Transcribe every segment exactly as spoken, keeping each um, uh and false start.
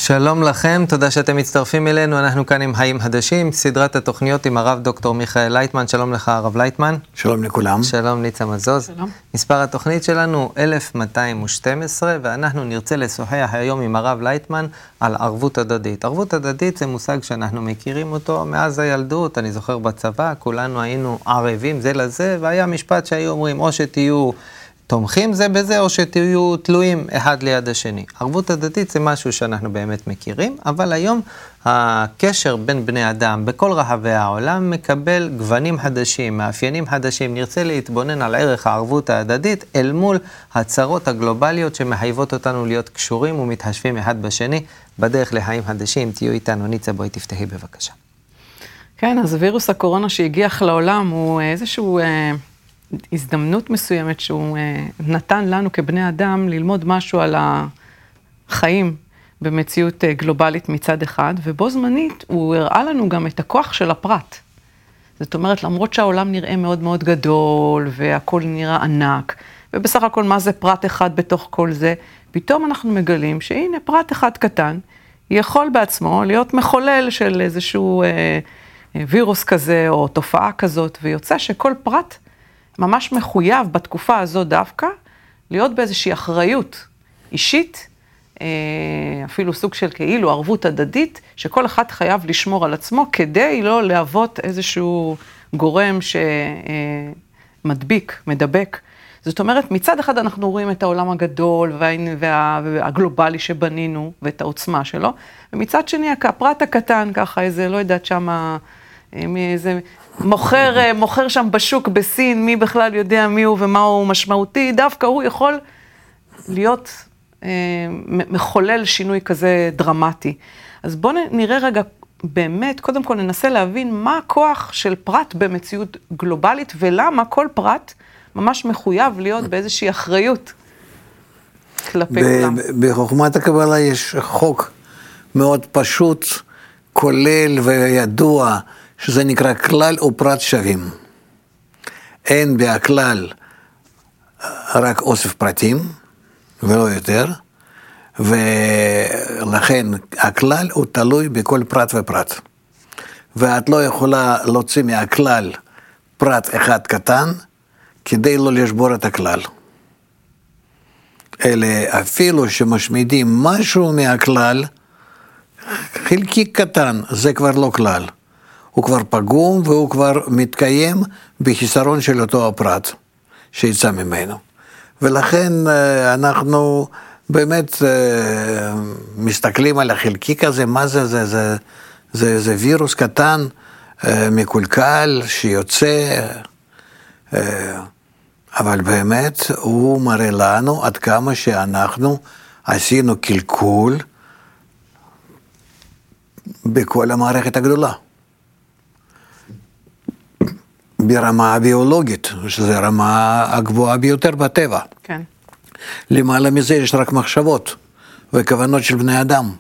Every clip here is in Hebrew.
שלום לכם, תודה שאתם מצטרפים אלינו, אנחנו כאן עם חיים חדשים, סדרת התוכניות עם הרב דוקטור מיכאל לייטמן. שלום לך הרב לייטמן. שלום לכולם. שלום ניצה מזוז. שלום. מספר התוכנית שלנו אלף מאתיים ושתים עשרה, ואנחנו נרצה לשוחח היום עם הרב לייטמן על ערבות הדדית. ערבות הדדית זה מושג שאנחנו מכירים אותו מאז הילדות, אני זוכר בצבא, כולנו היינו ערבים זה לזה, והיה משפט שהיו אומרים או שתהיו תומכים זה בזה, או שתהיו תלויים אחד ליד השני. ערבות הדדית זה משהו שאנחנו באמת מכירים, אבל היום הקשר בין בני אדם בכל רחבי העולם מקבל גוונים חדשים, מאפיינים חדשים. נרצה להתבונן על ערך הערבות ההדדית אל מול הצרות הגלובליות שמחייבות אותנו להיות קשורים ומתחשבים אחד בשני. בדרך לחיים חדשים, תהיו איתנו. ניצה, בואי תפתחי בבקשה. כן, אז וירוס הקורונה שהגיח לעולם הוא איזשהו הזדמנות מסוימת שהוא נתן לנו כבני אדם ללמוד משהו על החיים במציאות גלובלית מצד אחד, ובו זמנית הוא הראה לנו גם את הכוח של הפרט. זאת אומרת, למרות שהעולם נראה מאוד מאוד גדול והכל נראה ענק, ובסך הכל מה זה פרט אחד בתוך כל זה, פתאום אנחנו מגלים שהנה פרט אחד קטן יכול בעצמו להיות מחולל של איזשהו אה, וירוס כזה או תופעה כזאת, ויוצא שכל פרט ממש מחויב בתקופה הזו דווקא, להיות באיזושהי אחריות אישית, אפילו סוג של כאילו ערבות הדדית, שכל אחד חייב לשמור על עצמו, כדי לא להוות איזשהו גורם שמדביק, מדבק. זאת אומרת, מצד אחד אנחנו רואים את העולם הגדול וה... והגלובלי שבנינו, ואת העוצמה שלו, ומצד שני, הפרט הקטן, ככה איזה, לא יודעת שמה, איזה... מוכר, מוכר שם בשוק בסין, מי בכלל יודע מי הוא ומה הוא משמעותי, דווקא הוא יכול להיות אה, מחולל שינוי כזה דרמטי. אז בואו נראה רגע, באמת, קודם כל ננסה להבין מה הכוח של פרט במציאות גלובלית, ולמה כל פרט ממש מחויב להיות באיזושהי אחריות כלפי כולם. בחוכמת הקבלה יש חוק מאוד פשוט, כולל וידוע, שזה נקרא כלל ופרט שווים. אין בהכלל רק אוסף פרטים, ולא יותר, ולכן הכלל הוא תלוי בכל פרט ופרט. ואת לא יכולה להוציא מהכלל פרט אחד קטן, כדי לא לשבור את הכלל. אלא אפילו שמשמידים משהו מהכלל, חלקיק קטן, זה כבר לא כלל. הוא כבר פגום והוא כבר מתקיים בחיסרון של אותו הפרט שיצא ממנו. ולכן אנחנו באמת מסתכלים על החלקיק הזה, מה זה? זה, זה, זה, זה וירוס קטן, מקולקל, שיוצא, אבל באמת הוא מראה לנו עד כמה שאנחנו עשינו קלקול בכל המערכת הגדולה. ברמה הביולוגית, שזו הרמה הגבוהה ביותר בטבע. כן. למעלה מזה יש רק מחשבות וכוונות של בני אדם.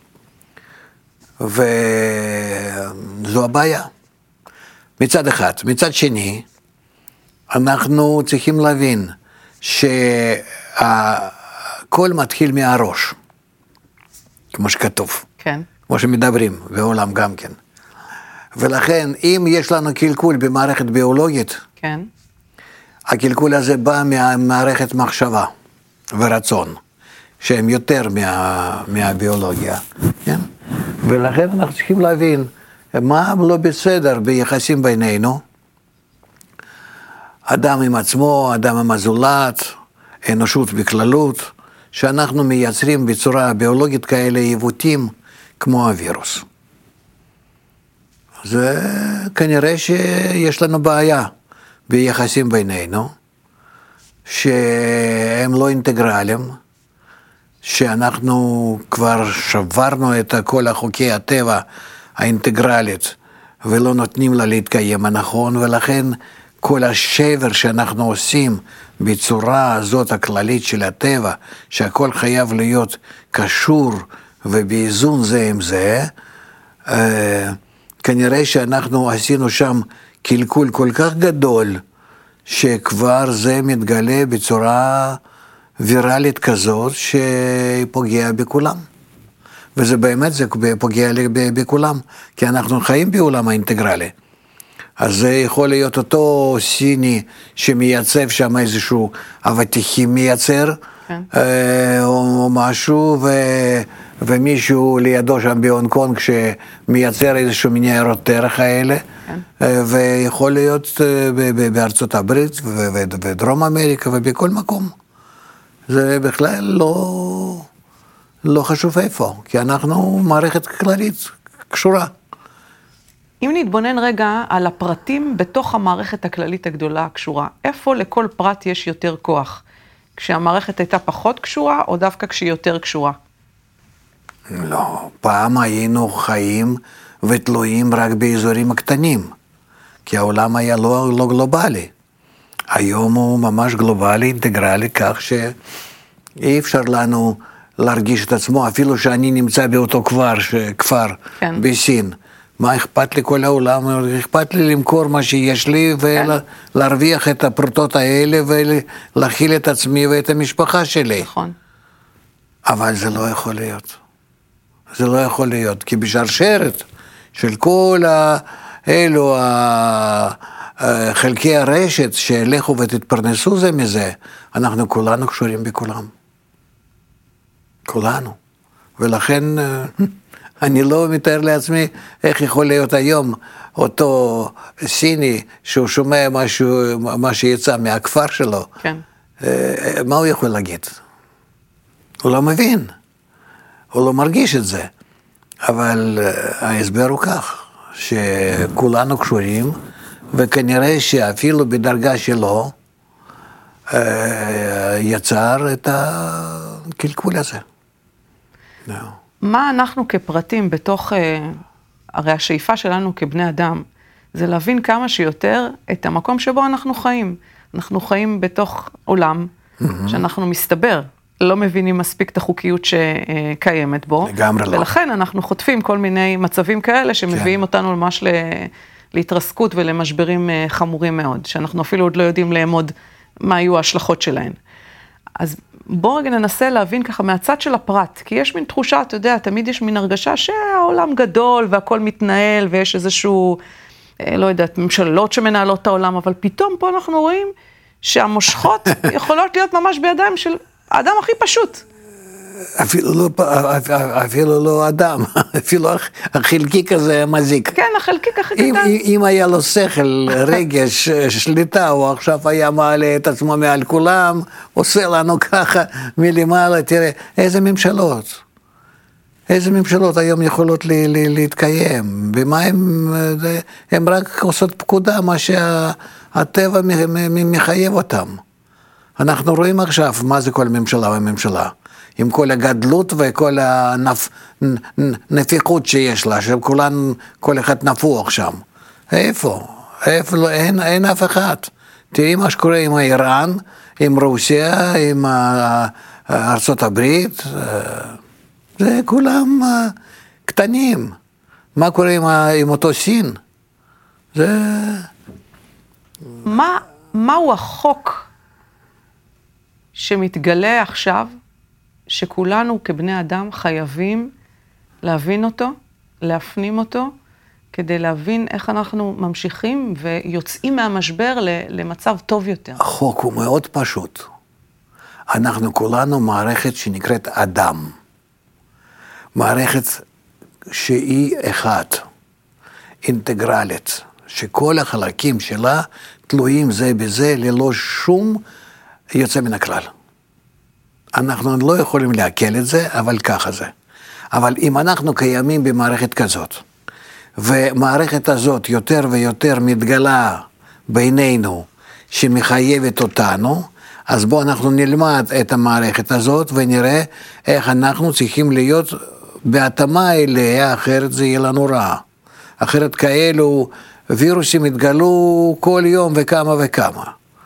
וזו הבעיה. מצד אחד. מצד שני, אנחנו צריכים להבין שהכל מתחיל מהראש, כמו שכתוב. כן. כמו שמדברים בעולם גם כן. ולכן, אם יש לנו קלקול במערכת ביולוגית, כן. הקלקול הזה בא ממערכת מחשבה ורצון, שהם יותר מה, מהביולוגיה. כן? ולכן אנחנו צריכים להבין מה לא בסדר ביחסים בינינו, אדם עם עצמו, אדם עם הזולת, אנושות בכללות, שאנחנו מייצרים בצורה ביולוגית כאלה עיוותים כמו הווירוס. זה כנראה שיש לנו בעיה ביחסים בינינו, שהם לא אינטגרליים, שאנחנו כבר שברנו את כל החוקי הטבע האינטגרלית, ולא נותנים לה להתקיים הנכון, ולכן כל השבר שאנחנו עושים בצורה הזאת הכללית של הטבע, שהכל חייב להיות קשור ובאיזון זה עם זה, כנראה שאנחנו עשינו שם קלקול כל כך גדול, שכבר זה מתגלה בצורה ויראלית כזאת, שפוגע בכולם. וזה באמת, זה פוגע בכולם, כי אנחנו חיים בעולם האינטגרלי. אז זה יכול להיות אותו סיני שמייצב שם איזשהו אבטיחים מייצר, כן. או משהו, ו... ומישהו לידו שם בהונג קונג שמייצר איזשהו מניירות ערך האלה, כן. ויכול להיות בארצות הברית ודרום אמריקה ובכל מקום. זה בכלל לא, לא חשוב איפה, כי אנחנו מערכת כללית קשורה. אם נתבונן רגע על הפרטים בתוך המערכת הכללית הגדולה הקשורה, איפה לכל פרט יש יותר כוח? כשהמערכת הייתה פחות קשורה, או דווקא כשהיא יותר קשורה? לא, פעם היינו חיים ותלויים רק באזורים הקטנים, כי העולם היה לא, לא גלובלי. היום הוא ממש גלובלי, אינטגרלי, כך שאי אפשר לנו להרגיש את עצמו, אפילו שאני נמצא באותו כפר, כפר כן. בסין. מה אכפת לי כל העולם? אכפת לי למכור מה שיש לי ולהרוויח את הפרוטות האלה ולהכיל את עצמי ואת המשפחה שלי. נכון. אבל זה לא יכול להיות. זה לא יכול להיות, כי בשרשרת של כל אלו חלקי הרשת שהלכו ותתפרנסו זה מזה, אנחנו כולנו קשורים בכולם. כולנו. ולכן אני לא מתאר לעצמי איך יכול להיות היום אותו סיני שהוא שומע משהו, מה שיצא מהכפר שלו. כן. מה הוא יכול להגיד? הוא לא מבין. הוא לא מרגיש את זה. אבל ההסבר הוא כך, שכולנו קשורים, וכנראה שאפילו בדרגה שלו יצר את הקלקול הזה. No. מה אנחנו כפרטים בתוך, הרי השאיפה שלנו כבני אדם, זה להבין כמה שיותר את המקום שבו אנחנו חיים. אנחנו חיים בתוך עולם, mm-hmm. שאנחנו מסתבר, לא מבינים מספיק את החוקיות שקיימת בו. לגמרי לא. ולכן אנחנו חוטפים כל מיני מצבים כאלה, שמביאים כן. אותנו ממש להתרסקות ולמשברים חמורים מאוד, שאנחנו אפילו עוד לא יודעים לאמוד מה היו ההשלכות שלהן. אז בואו רגע ננסה להבין ככה מהצד של הפרט, כי יש מין תחושה, אתה יודע, תמיד יש מין הרגשה שהעולם גדול והכל מתנהל, ויש איזשהו, לא יודעת, ממשלות שמנהלות את העולם, אבל פתאום פה אנחנו רואים שהמושכות יכולות להיות ממש בידיים של האדם הכי פשוט. אפילו לא, אפילו לא אדם, אפילו החלקיק הזה מזיק. כן, החלקיק הכי אם, קטן. אם היה לו שכל, רגש, שליטה, הוא עכשיו היה מעלה את עצמו מעל כולם, עושה לנו ככה מלמעלה, תראה, איזה ממשלות, איזה ממשלות היום יכולות לי, לי, להתקיים, במה הם, הם רק עושות פקודה, מה שהטבע מחייב אותם. אנחנו רואים עכשיו מה זה כל ממשלה וממשלה. עם כל הגדלות וכל הנפיחות שיש לה, שכולן, כל אחד נפוח שם. איפה? איפה? לא, אין, אין אף אחד. תראי מה שקורה עם איראן, עם רוסיה, עם ארצות הברית, זה כולם קטנים. מה קורה עם, עם אותו סין? זה... מה, מהו החוק שמתגלה עכשיו, שכולנו כבני אדם חייבים להבין אותו, להפנים אותו, כדי להבין איך אנחנו ממשיכים ויוצאים מהמשבר למצב טוב יותר. החוק הוא מאוד פשוט. אנחנו כולנו מערכת שנקראת אדם. מערכת שהיא אחת, אינטגרלית, שכל החלקים שלה תלויים זה בזה ללא שום יוצא מן הכלל. אנחנו לא יכולים להקל את זה, אבל ככה זה. אבל אם אנחנו קיימים במערכת כזאת, ומערכת הזאת יותר ויותר מתגלה בינינו, שמחייבת אותנו, אז בואו אנחנו נלמד את המערכת הזאת, ונראה איך אנחנו צריכים להיות בהתאמה אליה, אחרת זה יהיה לנו רע. אחרת כאלו וירוסים התגלו כל יום וכמה וכמה.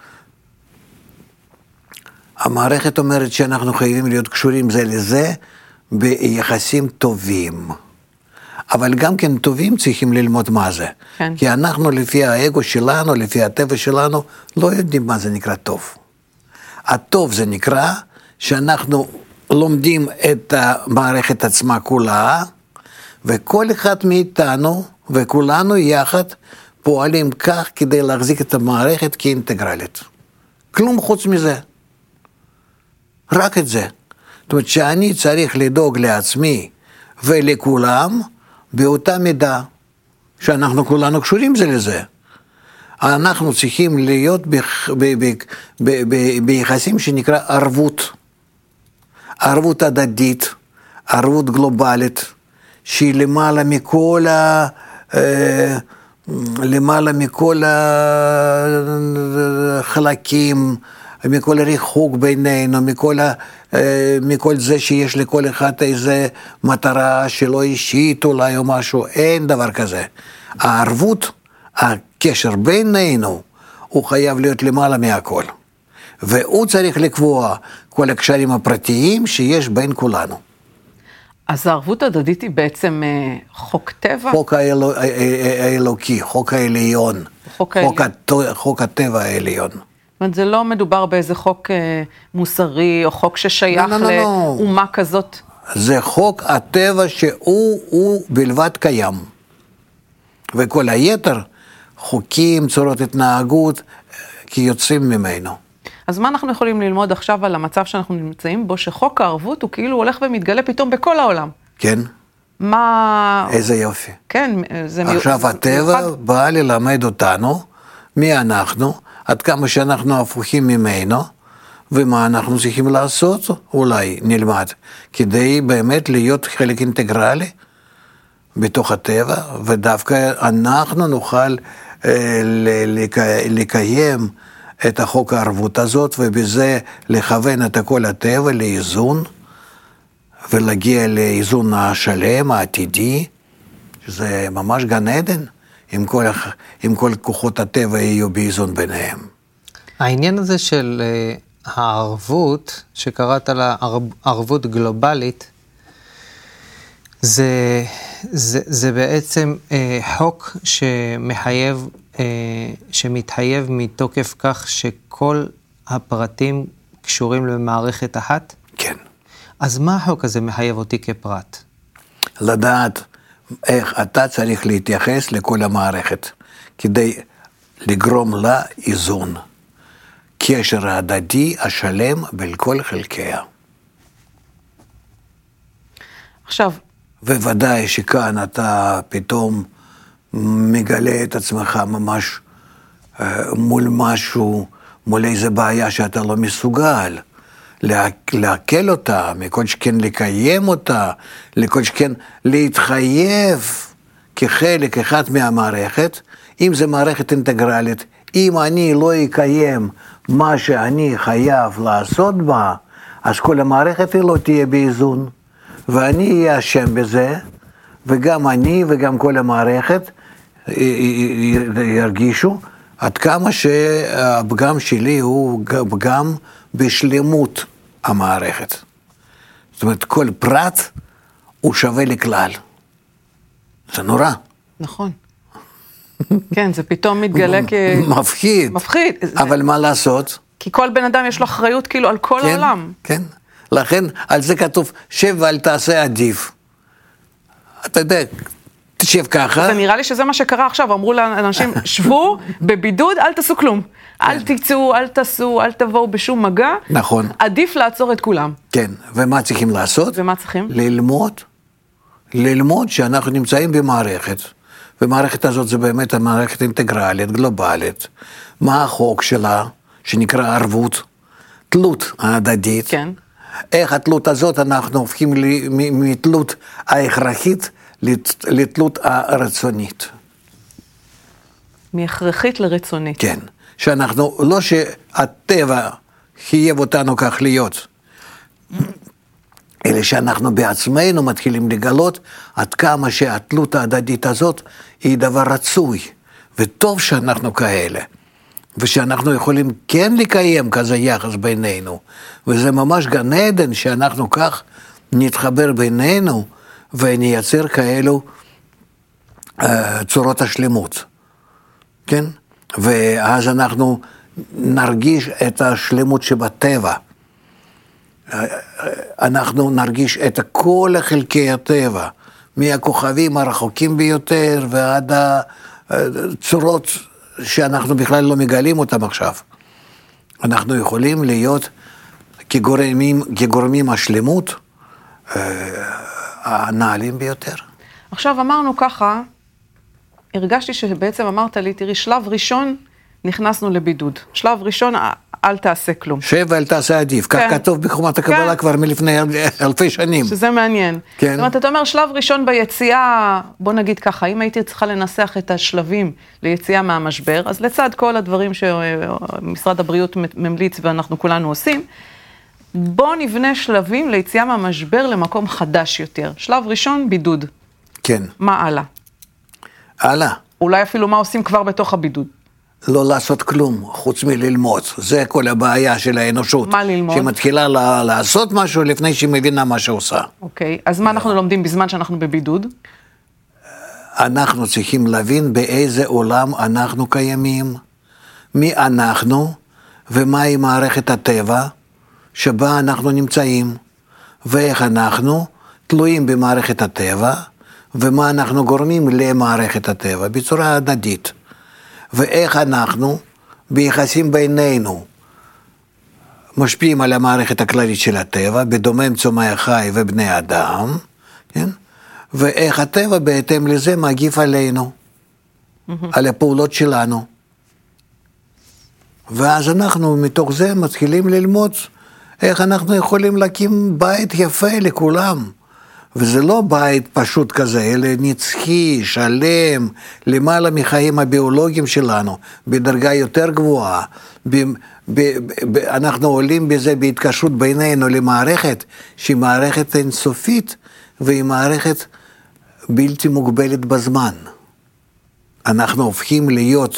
המערכת אומרת שאנחנו חייבים להיות קשורים זה לזה ביחסים טובים. אבל גם כן טובים צריכים ללמוד מה זה. כן. כי אנחנו לפי האגו שלנו, לפי הטבע שלנו, לא יודעים מה זה נקרא טוב. הטוב זה נקרא שאנחנו לומדים את המערכת עצמה כולה, וכל אחד מאיתנו וכולנו יחד פועלים כך כדי להחזיק את המערכת כאינטגרלית. כלום חוץ מזה. רק את זה. זאת אומרת שאני צריך לדאוג לעצמי ולכולם באותה מידה, שאנחנו כולנו קשורים זה לזה. אנחנו צריכים להיות ביחסים שנקרא ערבות. ערבות הדדית, ערבות גלובלית, שהיא למעלה מכל ה... למעלה מכל החלקים, מכל הריחוק בינינו, מכל, ה... מכל זה שיש לכל אחד איזה מטרה שלא אישית אולי או משהו, אין דבר כזה. הערבות, הקשר בינינו, הוא חייב להיות למעלה מהכל. והוא צריך לקבוע כל הקשרים הפרטיים שיש בין כולנו. אז הערבות הדדית היא בעצם חוק טבע? חוק האלו, האלוקי, חוק העליון, חוק, חוק, הת, חוק הטבע העליון. זאת אומרת, זה לא מדובר באיזה חוק מוסרי או חוק ששייך לא, לא, לא, לאומה לא. כזאת? זה חוק הטבע שהוא הוא בלבד קיים. וכל היתר, חוקים, צורות התנהגות, כי יוצאים ממנו. אז מה אנחנו יכולים ללמוד עכשיו על המצב שאנחנו נמצאים בו, שחוק הערבות הוא כאילו הולך ומתגלה פתאום בכל העולם? כן. מה... איזה יופי. כן, זה... עכשיו זה הטבע מיוחד. בא ללמד אותנו, מי אנחנו, עד כמה שאנחנו הפוכים ממנו, ומה אנחנו צריכים לעשות, אולי נלמד, כדי באמת להיות חלק אינטגרלי בתוך הטבע, ודווקא אנחנו נוכל אה, לקיים את החוק הערבות הזאת, ובזה לכוון את כל הטבע לאיזון, ולהגיע לאיזון השלם, העתידי, שזה ממש גן עדן, אם כל, אם כל כוחות הטבע יהיו באיזון ביניהם. העניין הזה של uh, הערבות, שקראת לה ערבות גלובלית, זה, זה, זה בעצם uh, חוק שמחייב, uh, שמתחייב מתוקף כך שכל הפרטים קשורים למערכת אחת? כן. אז מה החוק הזה מחייב אותי כפרט? לדעת איך אתה צריך להתייחס לכל המערכת, כדי לגרום לה איזון. קשר ההדדי השלם בין כל חלקיה. עכשיו, וודאי שכאן אתה פתאום מגלה את עצמך ממש מול משהו, מול איזה בעיה שאתה לא מסוגל להקל אותה, מכל שכן לקיים אותה, לכל שכן להתחייב כחלק אחד מהמערכת, אם זה מערכת אינטגרלית, אם אני לא אקיים מה שאני חייב לעשות בה, אז כל המערכת לא תהיה באיזון, ואני אהיה אשם בזה, וגם אני וגם כל המערכת ירגישו עד כמה שהפגם שלי הוא פגם בשלמות המערכת. זאת אומרת, כל פרט הוא שווה לכלל. זה נורא. נכון. כן, זה פתאום מתגלה כ... מפחיד. מפחיד. אבל מה לעשות? כי כל בן אדם יש לו אחריות כאילו על כל העולם. כן, לכן על זה כתוב, שב ואל תעשה עדיף. אתה יודע, תשב ככה. זה נראה לי שזה מה שקרה עכשיו, אמרו לאנשים, שבו בבידוד, אל תעשו כלום. אל תצאו, אל תעשו, אל תבואו בשום מגע. נכון. עדיף לעצור את כולם. כן, ומה צריכים לעשות? ומה צריכים? ללמוד. ללמוד שאנחנו נמצאים במערכת, ומערכת הזאת זה באמת המערכת אינטגרלית, גלובלית. מה החוק שלה, שנקרא ערבות, תלות ההדדית. כן. איך התלות הזאת אנחנו הופכים מתלות ההכרחית לתלות הרצונית. מהכרחית לרצונית. כן. שאנחנו, לא שהטבע חייב אותנו כך להיות, אלא שאנחנו בעצמנו מתחילים לגלות עד כמה שהתלות ההדדית הזאת היא דבר רצוי, וטוב שאנחנו כאלה, ושאנחנו יכולים כן לקיים כזה יחס בינינו, וזה ממש גן עדן שאנחנו כך נתחבר בינינו, ונייצר כאלו uh, צורות השלמות, כן? ואז אנחנו נרגיש את השלמות שבטבע, אנחנו נרגיש את כל חלקי הטבע, מהכוכבים הרחוקים ביותר ועד הצורות שאנחנו בכלל לא מגלים אותם עכשיו. אנחנו יכולים להיות כגורמים, כגורמים השלמות הנעלים ביותר. עכשיו אמרנו ככה, הרגשתי שבעצם אמרת לי, תראי, שלב ראשון נכנסנו לבידוד. שלב ראשון, אל תעשה כלום. שב ואל תעשה עדיף, כך כתוב בחומת הקבלה כבר מלפני אלפי שנים. שזה מעניין. כן. זאת אומרת, אתה אומר, שלב ראשון ביציאה, בוא נגיד ככה, אם הייתי צריכה לנסח את השלבים ליציאה מהמשבר, אז לצד כל הדברים שמשרד הבריאות ממליץ ואנחנו כולנו עושים, בוא נבנה שלבים ליציאה מהמשבר למקום חדש יותר. שלב ראשון, בידוד. כן. מה הלאה? הלאה. אולי אפילו מה עושים כבר בתוך הבידוד. לא לעשות כלום, חוץ מללמוד. זה כל הבעיה של האנושות. מה ללמוד? שמתחילה ל- לעשות משהו לפני שהיא מבינה מה שעושה. אוקיי, אז מה אנחנו לומדים בזמן שאנחנו בבידוד? אנחנו צריכים להבין באיזה עולם אנחנו קיימים, מי אנחנו, ומהי מערכת הטבע שבה אנחנו נמצאים, ואיך אנחנו תלויים במערכת הטבע, ומה אנחנו גורמים למערכת הטבע, בצורה הדדית. ואיך אנחנו, ביחסים בינינו, משפיעים על המערכת הכללית של הטבע, בדומם צומח חי ובני אדם, כן? ואיך הטבע בהתאם לזה מגיב עלינו, mm-hmm. על הפעולות שלנו. ואז אנחנו מתוך זה מתחילים ללמוד איך אנחנו יכולים להקים בית יפה לכולם. וזה לא בית פשוט כזה, אלא נצחי, שלם, למעלה מחיים הביולוגיים שלנו, בדרגה יותר גבוהה. ב, ב, ב, אנחנו עולים בזה בהתקשרות בינינו למערכת, שהיא מערכת אינסופית, והיא מערכת בלתי מוגבלת בזמן. אנחנו הופכים להיות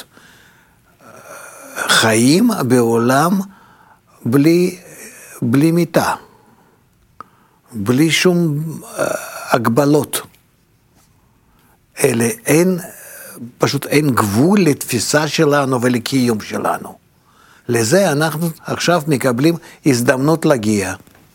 חיים בעולם בלי, בלי מיטה. בלי שום הגבלות. אלה אין, פשוט אין גבול לתפיסה שלנו ולקיום שלנו. לזה אנחנו עכשיו מקבלים הזדמנות להגיע.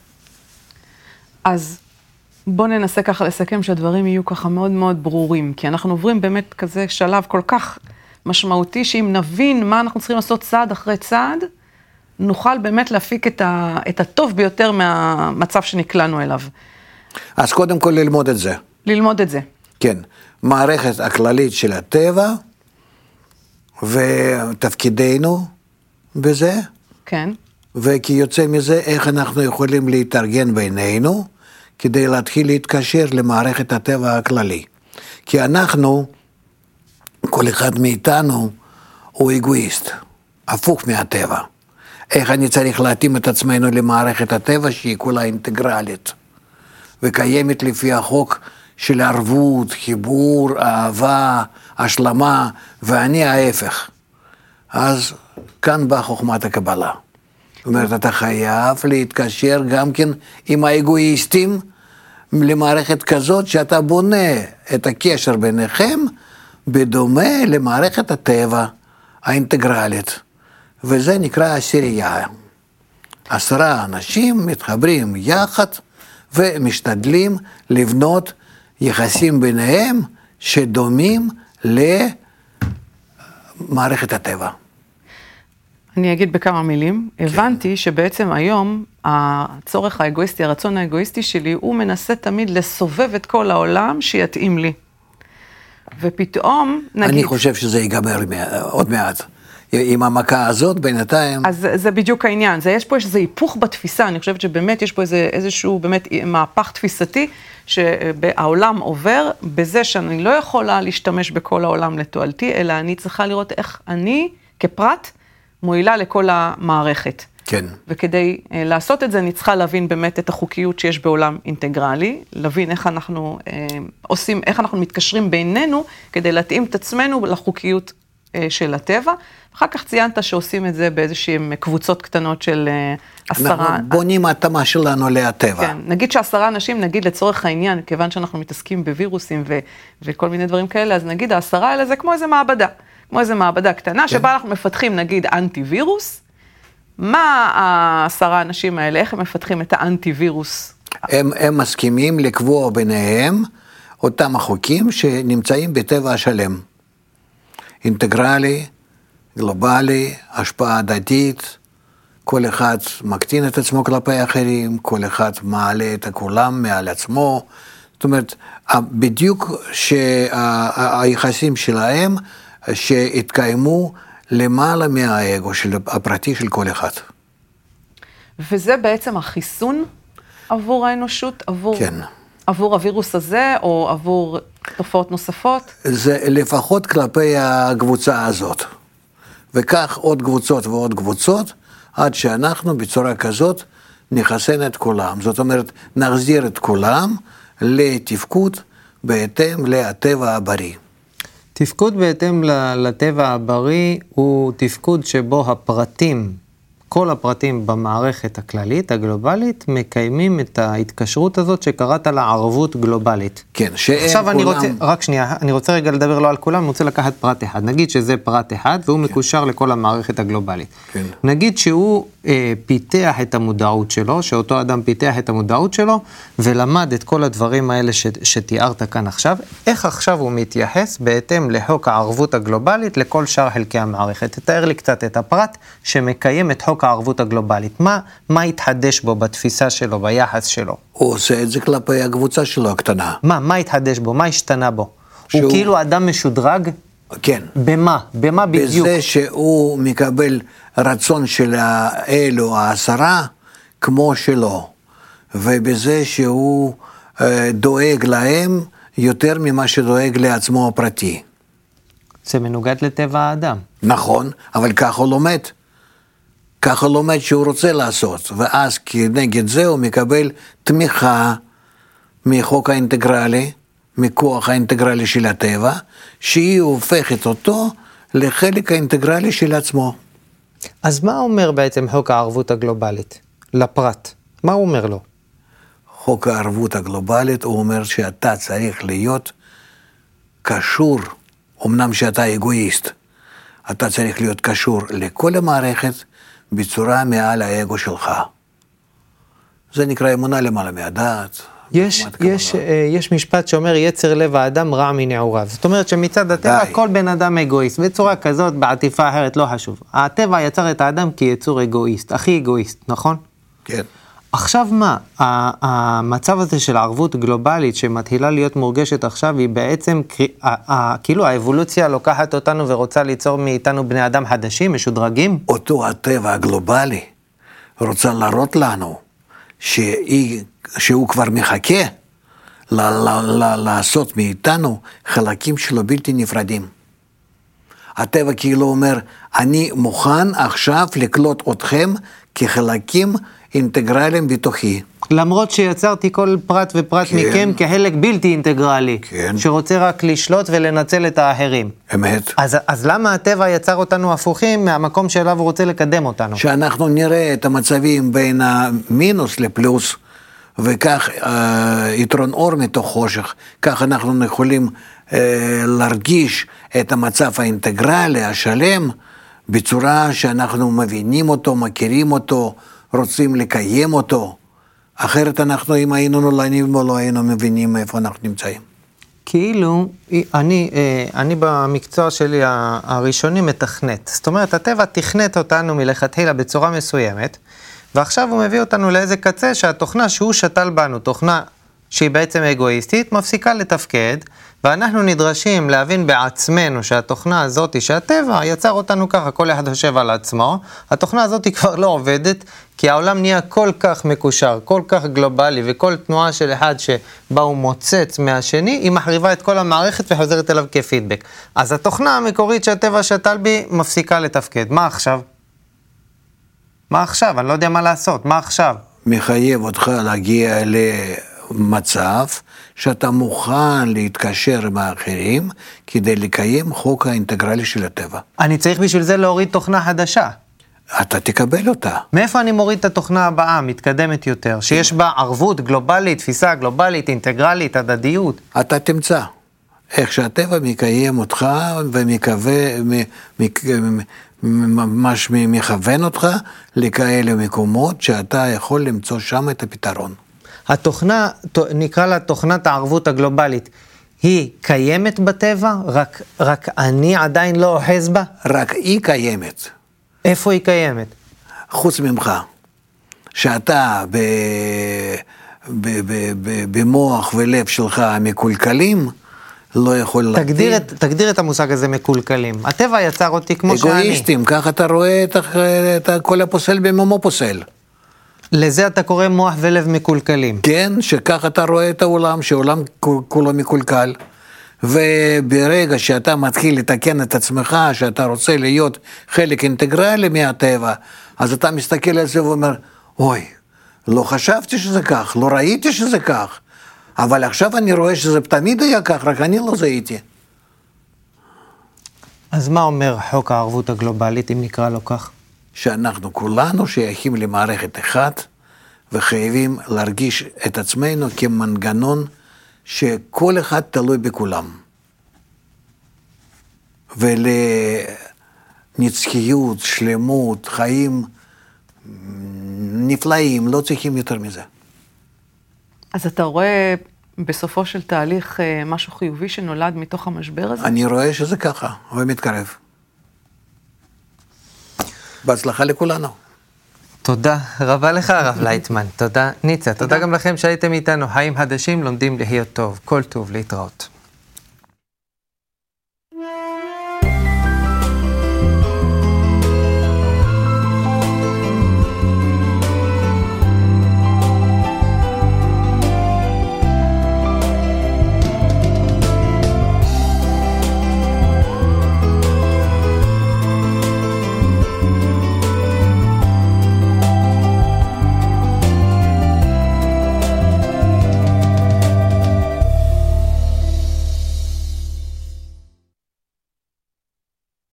אז בוא ננסה ככה לסכם שהדברים יהיו ככה מאוד מאוד ברורים, כי אנחנו עוברים באמת כזה שלב כל כך משמעותי, שאם נבין מה אנחנו צריכים לעשות צעד אחרי צעד, נוכל באמת להפיק את, ה, את הטוב ביותר מהמצב שנקלענו אליו. אז קודם כל ללמוד את זה. ללמוד את זה. כן. מערכת הכללית של הטבע, ותפקידנו בזה. כן. וכי יוצא מזה איך אנחנו יכולים להתארגן בינינו, כדי להתחיל להתקשר למערכת הטבע הכללי. כי אנחנו, כל אחד מאיתנו, הוא אגואיסט, הפוך מהטבע. איך אני צריך להתאים את עצמנו למערכת הטבע שהיא כולה אינטגרלית, וקיימת לפי החוק של ערבות, חיבור, אהבה, השלמה, ואני ההפך. אז כאן באה חוכמת הקבלה. זאת אומרת, אתה חייב להתקשר גם כן עם האגואיסטים, למערכת כזאת שאתה בונה את הקשר ביניכם, בדומה למערכת הטבע האינטגרלית. וזה נקרא עשירייה. עשרה אנשים מתחברים יחד ומשתדלים לבנות יחסים ביניהם שדומים למערכת הטבע. אני אגיד בכמה מילים. כן. הבנתי שבעצם היום הצורך האגואיסטי, הרצון האגואיסטי שלי, הוא מנסה תמיד לסובב את כל העולם שיתאים לי. ופתאום נגיד... אני חושב שזה ייגמר עוד מעט. עם המכה הזאת בינתיים. אז זה בדיוק העניין, זה, יש פה איזה היפוך בתפיסה, אני חושבת שבאמת יש פה איזה, איזשהו באמת מהפך תפיסתי, שהעולם עובר בזה שאני לא יכולה להשתמש בכל העולם לתועלתי, אלא אני צריכה לראות איך אני כפרט מועילה לכל המערכת. כן. וכדי uh, לעשות את זה, אני צריכה להבין באמת את החוקיות שיש בעולם אינטגרלי, להבין איך אנחנו uh, עושים, איך אנחנו מתקשרים בינינו, כדי להתאים את עצמנו לחוקיות של הטבע. אחר כך ציינת שעושים את זה באיזושהי קבוצות קטנות של עשרה... אנחנו בונים התאמה שלנו להטבע. כן, נגיד שעשרה אנשים, נגיד לצורך העניין, כיוון שאנחנו מתעסקים בווירוסים ו- וכל מיני דברים כאלה, אז נגיד העשרה האלה זה כמו איזה מעבדה, כמו איזה מעבדה קטנה, כן. שבה אנחנו מפתחים נגיד אנטי וירוס, מה העשרה אנשים האלה, איך הם מפתחים את האנטי-וירוס? הם, הם מסכימים לקבוע ביניהם אותם החוקים שנמצאים בטבע השלם. אינטגרלי, גלובלי, השפעה הדדית, כל אחד מקטין את עצמו כלפי אחרים, כל אחד מעלה את הכולם מעל עצמו. זאת אומרת, בדיוק שהיחסים שלהם שהתקיימו למעלה מהאגו של הפרטי של כל אחד. וזה בעצם החיסון עבור האנושות, עבור, כן. עבור הווירוס הזה, או עבור תופעות נוספות? זה לפחות כלפי הקבוצה הזאת. וכך עוד קבוצות ועוד קבוצות, עד שאנחנו בצורה כזאת נחסן את כולם. זאת אומרת, נחזיר את כולם לתפקוד בהתאם לטבע הבריא. תפקוד בהתאם לטבע הבריא הוא תפקוד שבו הפרטים, כל הפרטים במערכת הכללית, הגלובלית, מקיימים את ההתקשרות הזאת שקראת לה ערבות גלובלית. כן, שהם עכשיו כולם... אני רוצה, רק שנייה, אני רוצה רגע לדבר לא על כולם, אני רוצה לקחת פרט אחד. נגיד שזה פרט אחד, והוא כן. מקושר לכל המערכת הגלובלית. כן. נגיד שהוא אה, פיתח את המודעות שלו, שאותו אדם פיתח את המודעות שלו, ולמד את כל הדברים האלה ש, שתיארת כאן עכשיו, איך עכשיו הוא מתייחס בהתאם לחוק הערבות הגלובלית לכל שאר חלקי המערכת. תתאר לי קצת את הפרט שמקיים את חוק הערבות הגלובלית. מה, מה התחדש בו בתפיסה שלו, ביחס שלו? הוא עושה את זה כלפי הקבוצה שלו הקטנה. מה, מה התחדש בו? מה השתנה בו? שהוא... הוא כאילו אדם משודרג? כן. במה? במה בדיוק? בזה שהוא מקבל רצון של האלו, העשרה, כמו שלו. ובזה שהוא אה, דואג להם יותר ממה שדואג לעצמו הפרטי. זה מנוגד לטבע האדם. נכון, אבל כך הוא לומד. ככה לומד שהוא רוצה לעשות, ואז כנגד זה הוא מקבל תמיכה מחוק האינטגרלי, מכוח האינטגרלי של הטבע, שהיא הופכת אותו לחלק האינטגרלי של עצמו. אז מה אומר בעצם חוק הערבות הגלובלית לפרט? מה הוא אומר לו? חוק הערבות הגלובלית הוא אומר שאתה צריך להיות קשור, אמנם שאתה אגואיסט, אתה צריך להיות קשור לכל המערכת, בצורה מעל האגו שלך. זה נקרא אמונה למעלה מהדעת. יש, יש, יש משפט שאומר, יצר לב האדם רע מנעוריו. זאת אומרת שמצד הטבע, כל בן אדם אגואיסט, בצורה כזאת, בעטיפה אחרת, לא חשוב. הטבע יצר את האדם כיצור אגואיסט, הכי אגואיסט, נכון? כן. עכשיו מה? המצב הזה של הערבות גלובלית שמתחילה להיות מורגשת עכשיו, היא בעצם, כאילו האבולוציה לוקחת אותנו ורוצה ליצור מאיתנו בני אדם חדשים, משודרגים? אותו הטבע הגלובלי רוצה להראות לנו שהיא, שהוא כבר מחכה ל- ל- ל- לעשות מאיתנו חלקים שלו בלתי נפרדים. הטבע כאילו אומר, אני מוכן עכשיו לקלוט אתכם כחלקים אינטגרליים בתוכי. למרות שיצרתי כל פרט ופרט כן. מכם כחלק בלתי אינטגרלי, כן. שרוצה רק לשלוט ולנצל את האחרים. אמת. אז, אז למה הטבע יצר אותנו הפוכים מהמקום שאליו הוא רוצה לקדם אותנו? שאנחנו נראה את המצבים בין המינוס לפלוס, וכך אה, יתרון אור מתוך חושך, כך אנחנו יכולים אה, להרגיש את המצב האינטגרלי, השלם, בצורה שאנחנו מבינים אותו, מכירים אותו, רוצים לקיים אותו. אחרת אנחנו, אם היינו נולדים או לא היינו מבינים איפה אנחנו נמצאים. כאילו, אני, אני במקצוע שלי הראשוני מתכנת. זאת אומרת, הטבע תכנת אותנו מלכתחילה בצורה מסוימת, ועכשיו הוא מביא אותנו לאיזה קצה שהתוכנה שהוא שתל בנו, תוכנה שהיא בעצם אגואיסטית, מפסיקה לתפקד, ואנחנו נדרשים להבין בעצמנו שהתוכנה הזאת, שהטבע יצר אותנו ככה, כל אחד חושב על עצמו, התוכנה הזאת כבר לא עובדת, כי העולם נהיה כל כך מקושר, כל כך גלובלי, וכל תנועה של אחד שבה הוא מוצץ מהשני, היא מחריבה את כל המערכת וחוזרת אליו כפידבק. אז התוכנה המקורית שהטבע שתל בי מפסיקה לתפקד. מה עכשיו? מה עכשיו? אני לא יודע מה לעשות. מה עכשיו? מחייב אותך להגיע למצב שאתה מוכן להתקשר עם האחרים כדי לקיים חוק האינטגרלי של הטבע. אני צריך בשביל זה להוריד תוכנה חדשה. אתה תקבל אותה. מאיפה אני מוריד את התוכנה הבאה, מתקדמת יותר, שיש בה ערבות גלובלית, תפיסה גלובלית, אינטגרלית, הדדיות? אתה תמצא. איך שהטבע מקיים אותך ומקווה, ממש מכוון אותך לכאלה מקומות שאתה יכול למצוא שם את הפתרון. התוכנה, נקרא לה תוכנת הערבות הגלובלית, היא קיימת בטבע, רק, רק אני עדיין לא אוחז בה? רק היא קיימת. איפה היא קיימת? חוץ ממך, שאתה ב, ב, ב, ב, במוח ולב שלך מקולקלים, לא יכול תגדיר את, תגדיר את המושג הזה מקולקלים. הטבע יצר אותי כמו שאני. אגואיסטים, ככה אתה רואה את, את כל הפוסל במומו פוסל. לזה אתה קורא מוח ולב מקולקלים. כן, שככה אתה רואה את העולם, שהעולם כולו מקולקל. וברגע שאתה מתחיל לתקן את עצמך, שאתה רוצה להיות חלק אינטגרלי מהטבע, אז אתה מסתכל על זה ואומר, אוי, לא חשבתי שזה כך, לא ראיתי שזה כך, אבל עכשיו אני רואה שזה תמיד היה כך, רק אני לא זהיתי. אז מה אומר חוק הערבות הגלובלית, אם נקרא לו כך? שאנחנו כולנו שייכים למערכת אחת, וחייבים להרגיש את עצמנו כמנגנון שכל אחד תלוי בכולם. ולנצחיות, שלמות, חיים נפלאים, לא צריכים יותר מזה. אז אתה רואה בסופו של תהליך משהו חיובי שנולד מתוך המשבר הזה? אני רואה שזה ככה, ומתקרב. בהצלחה לכולנו. תודה רבה לך הרב לייטמן, תודה ניצה, תודה גם לכם שהייתם איתנו, חיים חדשים לומדים להיות טוב, כל טוב, להתראות.